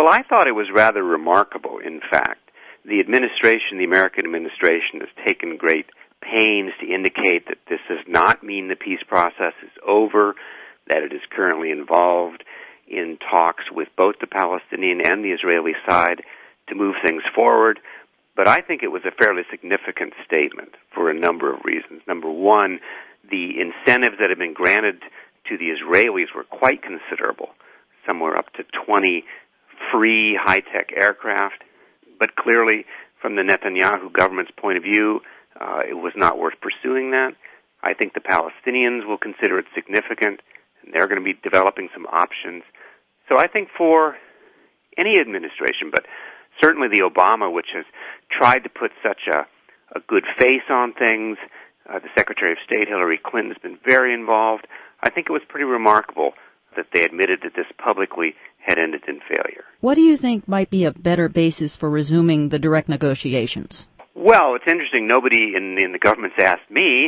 Well, I thought it was rather remarkable, in fact. The administration, the American administration, has taken great pains to indicate that this does not mean the peace process is over, that it is currently involved in talks with both the Palestinian and the Israeli side to move things forward. But I think it was a fairly significant statement for a number of reasons. Number one, the incentives that have been granted to the Israelis were quite considerable, somewhere up to 20 free high-tech aircraft. But clearly, from the Netanyahu government's point of view, it was not worth pursuing that. I think the Palestinians will consider it significant, and they're going to be developing some options. So I think for any administration, but certainly the Obama, which has tried to put such a good face on things, the Secretary of State, Hillary Clinton, has been very involved. I think it was pretty remarkable that they admitted that this publicly had ended in failure. What do you think might be a better basis for resuming the direct negotiations? Well, it's interesting. Nobody in the government's asked me,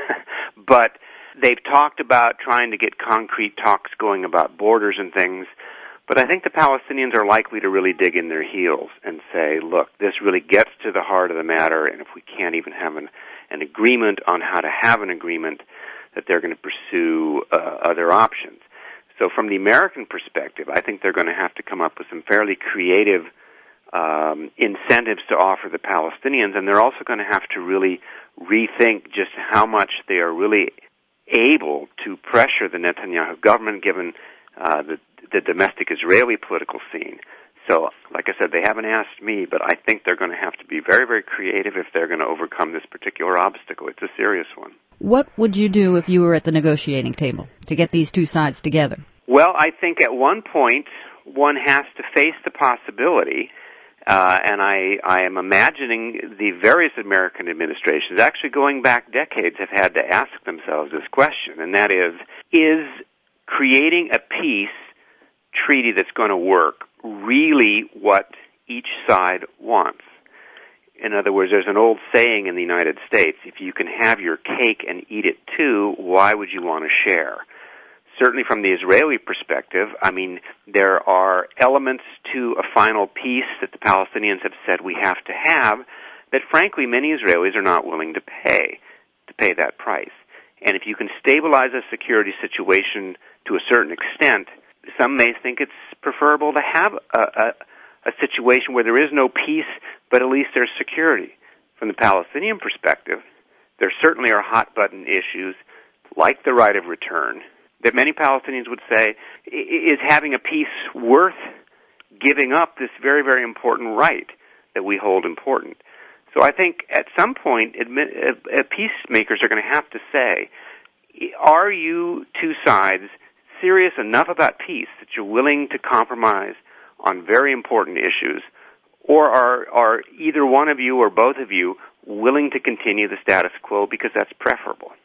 but they've talked about trying to get concrete talks going about borders and things. But I think the Palestinians are likely to really dig in their heels and say, look, this really gets to the heart of the matter, and if we can't even have an agreement on how to have an agreement, that they're going to pursue other options. So from the American perspective, I think they're going to have to come up with some fairly creative incentives to offer the Palestinians, and they're also going to have to really rethink just how much they are really able to pressure the Netanyahu government, given the domestic Israeli political scene. So, like I said, they haven't asked me, but I think they're going to have to be very, very creative if they're going to overcome this particular obstacle. It's a serious one. What would you do if you were at the negotiating table to get these two sides together? Well, I think at one point one has to face the possibility, and I am imagining the various American administrations, actually going back decades, have had to ask themselves this question, and that is creating a peace treaty that's going to work really what each side wants? In other words, there's an old saying in the United States, if you can have your cake and eat it too, why would you want to share? Certainly from the Israeli perspective, I mean, there are elements to a final peace that the Palestinians have said we have to have that, frankly, many Israelis are not willing to pay that price. And if you can stabilize a security situation to a certain extent, some may think it's preferable to have a situation where there is no peace, but at least there's security. From the Palestinian perspective, there certainly are hot-button issues, like the right of return, that many Palestinians would say, is having a peace worth giving up this very, very important right that we hold important? So I think at some point, peacemakers are going to have to say, are you two sides serious enough about peace that you're willing to compromise on very important issues, or are either one of you or both of you willing to continue the status quo because that's preferable?